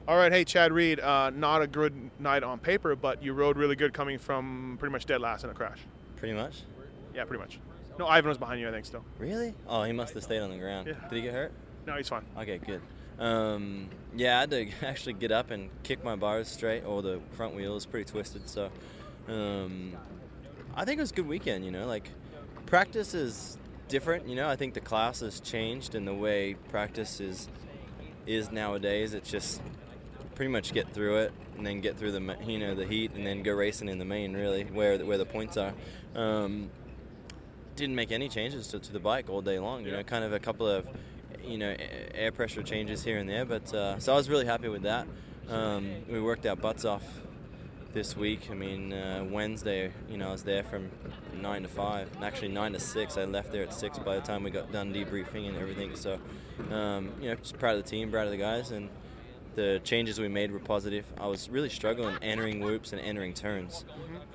All right, hey Chad Reed. Not a good night on paper, but you rode really good coming from pretty much dead last in a crash. Pretty much. Yeah, pretty much. No, Ivan was behind you, I think, still. Really? Oh, he must have stayed on the ground. Yeah. Did he get hurt? No, he's fine. Okay, good. Yeah, I had to actually get up and kick my bars straight, or the front wheel is pretty twisted. So, I think it was a good weekend. Like practice is different. I think the class has changed in the way practice is nowadays. It's just pretty much get through it and then get through the heat and then go racing in the main, really where the points are. Didn't make any changes to the bike all day long. Kind of a couple of air pressure changes here and there, but so I was really happy with that. We worked our butts off this week. I mean, Wednesday, I was there from 9 to 5, and actually 9 to 6. I left there at 6 by the time we got done debriefing and everything. So, just proud of the team, proud of the guys, and the changes we made were positive. I was really struggling entering whoops and entering turns.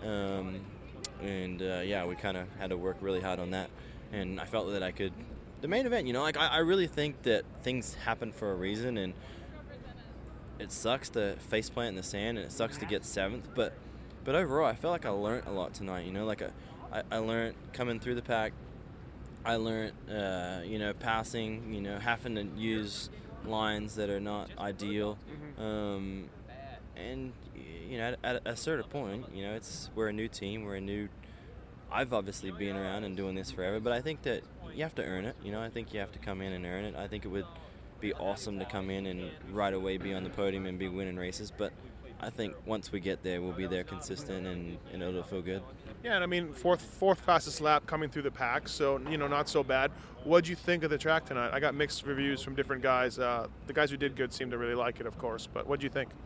We kind of had to work really hard on that, and I felt that I could. The main event, I really think that things happen for a reason, and it sucks to faceplant in the sand, and it sucks to get 7th, but overall, I felt like I learned a lot tonight. I learned coming through the pack. I learned, passing. Having to use lines that are not ideal, and at a certain point, we're a new team. I've obviously been around and doing this forever, but I think that you have to earn it. I think you have to come in and earn it. I think it would be awesome to come in and right away be on the podium and be winning races, but I think once we get there, we'll be there consistent and it'll feel good. Yeah, and I mean, fourth fastest lap coming through the pack, so, not so bad. What'd you think of the track tonight? I got mixed reviews from different guys. The guys who did good seemed to really like it, of course, but what'd you think?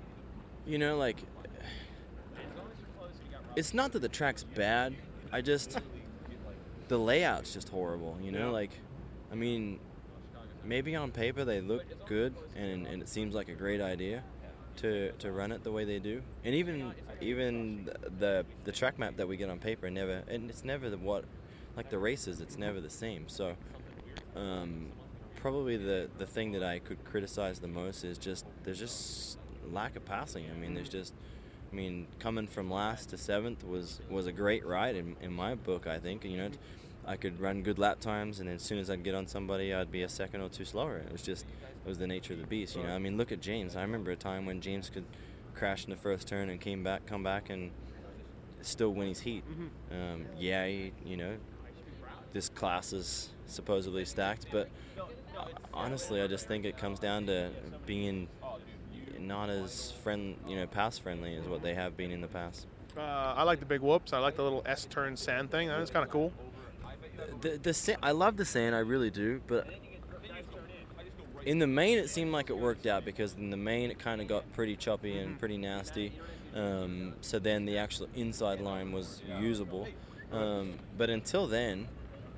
It's not that the track's bad. The layout's just horrible, maybe on paper they look good and it seems like a great idea to run it the way they do. And even the track map that we get on paper it's never the races, it's never the same. So probably the thing that I could criticize the most is there's just lack of passing. Coming from last to 7th was a great ride in my book, I think. I could run good lap times, and as soon as I'd get on somebody, I'd be a second or two slower. It was the nature of the beast. Look at James. I remember a time when James could crash in the first turn and come back and still win his heat. This class is supposedly stacked, but honestly, I just think it comes down to being not as pass friendly as what they have been in the past. I like the big whoops. I like the little S-turn sand thing. That was kind of cool. I love the sand, I really do, but in the main it seemed like it worked out, because in the main it kind of got pretty choppy and pretty nasty. So then the actual inside line was usable. But until then,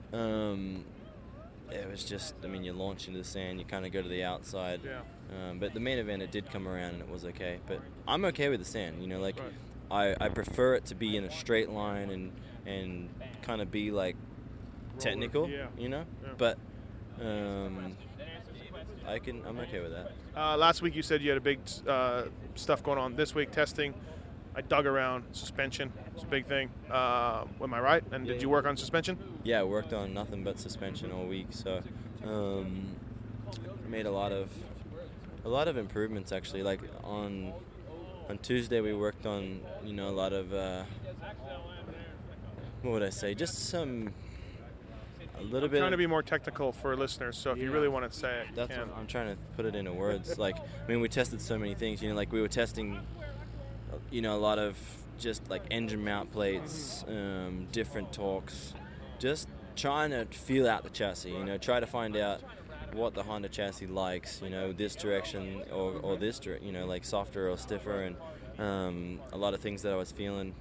it was just, you launch into the sand, you kind of go to the outside. Yeah. But the main event, it did come around and it was okay. But I'm okay with the sand, I prefer it to be in a straight line and kind of be like technical, Yeah. But I'm okay with that. Last week you said you had a big stuff going on. This week, testing. I dug around suspension. It's a big thing. Am I right? And did you work on suspension? Yeah, I worked on nothing but suspension all week. So made a lot of improvements, actually. Like on Tuesday we worked on a lot of what would I say? Just a little bit. Trying to be more technical for listeners. So if you really want to say it, that's what I'm trying to put it into words. We tested so many things. We were testing. A lot of just like engine mount plates, different torques, just trying to feel out the chassis, try to find out what the Honda chassis likes, this direction or this direction, like softer or stiffer, and a lot of things that I was feeling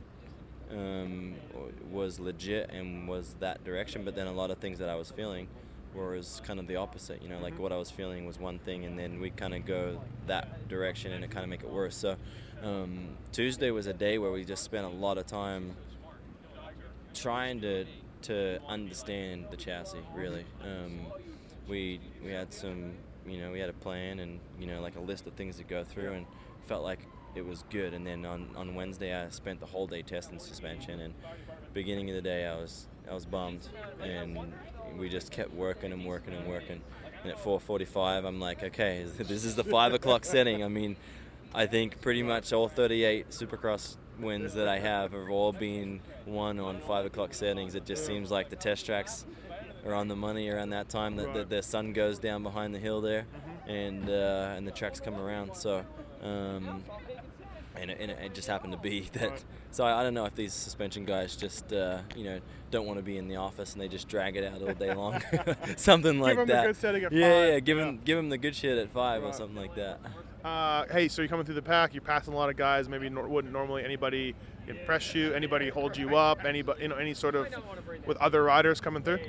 was legit and was that direction, but then a lot of things that I was feeling was kind of the opposite, like what I was feeling was one thing, and then we kind of go that direction and it kind of make it worse. So Tuesday was a day where we just spent a lot of time trying to understand the chassis, really. We had some we had a plan and like a list of things to go through, and felt like it was good. And then on Wednesday I spent the whole day testing suspension, and beginning of the day I was bummed, and we just kept working and working and working. And at 4:45 I'm like, okay, this is the 5 o'clock setting. I mean, I think pretty much all 38 Supercross wins that I have all been won on 5 o'clock settings. It just seems like the test tracks are on the money around that time, that the sun goes down behind the hill there, and the tracks come around. So and it just happened to be that. So I don't know if these suspension guys just don't want to be in the office and they just drag it out all day long, something like give them that. A good setting at 5. Yeah, give them the good shit at 5 or something like that. Hey, so you're coming through the pack. You're passing a lot of guys. Maybe wouldn't normally anybody impress you. Anybody hold you up? Anybody, any sort of with other riders coming through?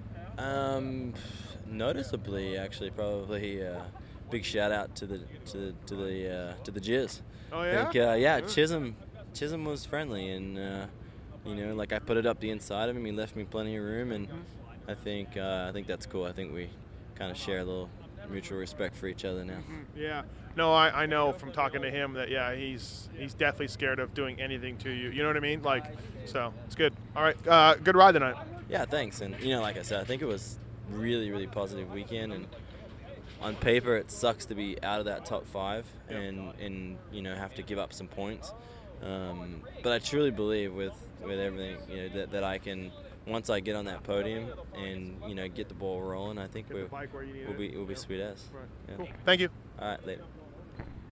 Noticeably, actually, probably big shout out to the Jizz. Oh yeah. I think, Chisholm was friendly, and like I put it up the inside of him. He left me plenty of room, and I think that's cool. I think we kind of share a little mutual respect for each other now. Yeah. No, I know from talking to him that he's definitely scared of doing anything to you. You know what I mean? Like, so it's good. All right, good ride tonight. Yeah, thanks. And like I said, I think it was really, really positive weekend, and on paper it sucks to be out of that top 5 and have to give up some points. But I truly believe with everything that I can, once I get on that podium and get the ball rolling, I think we'll be sweet as. Right. Yeah. Cool. Thank you. All right, later.